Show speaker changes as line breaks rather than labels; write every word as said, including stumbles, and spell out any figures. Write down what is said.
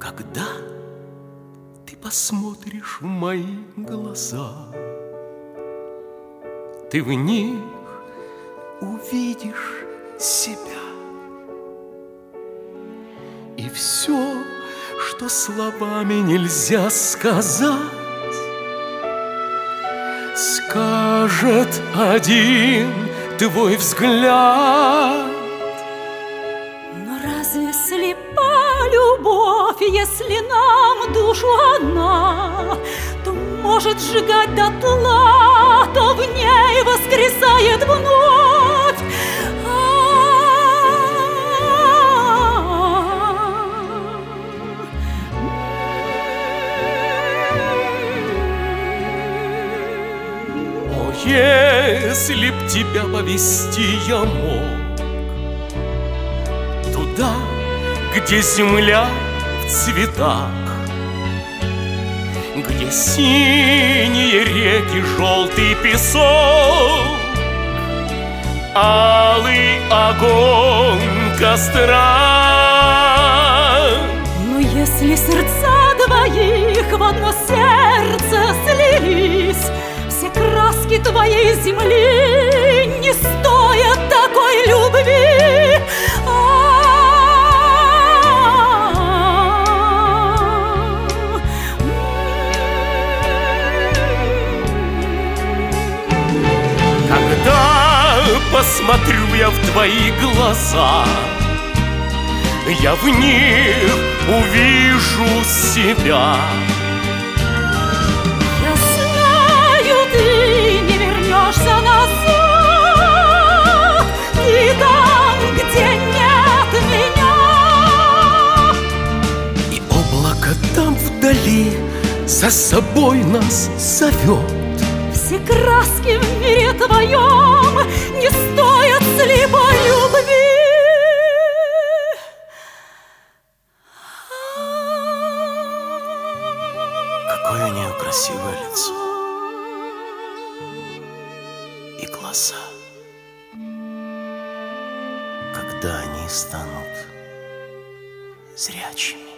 Когда ты посмотришь в мои глаза, ты в них увидишь себя. И все, что словами нельзя сказать, скажет один твой взгляд.
Но разве слепа любовь, если нам душу одна, то может сжигать дотла, то в ней воскресает вновь?
О, если б тебя повести я мог туда, где земля в цветах, где синие реки, желтый песок, алый огонь костра.
Но если сердца двоих в одно сердце слились, все краски твоей земли не стоят такой любви.
Когда посмотрю я в твои глаза, я в них увижу себя.
Я знаю, ты не вернешься назад, и там, где нет меня.
И облако там вдали за собой нас зовет.
Все краски в мире твоем не стоят слепой любви.
Какое у нее красивое лицо и глаза, когда они станут зрячими.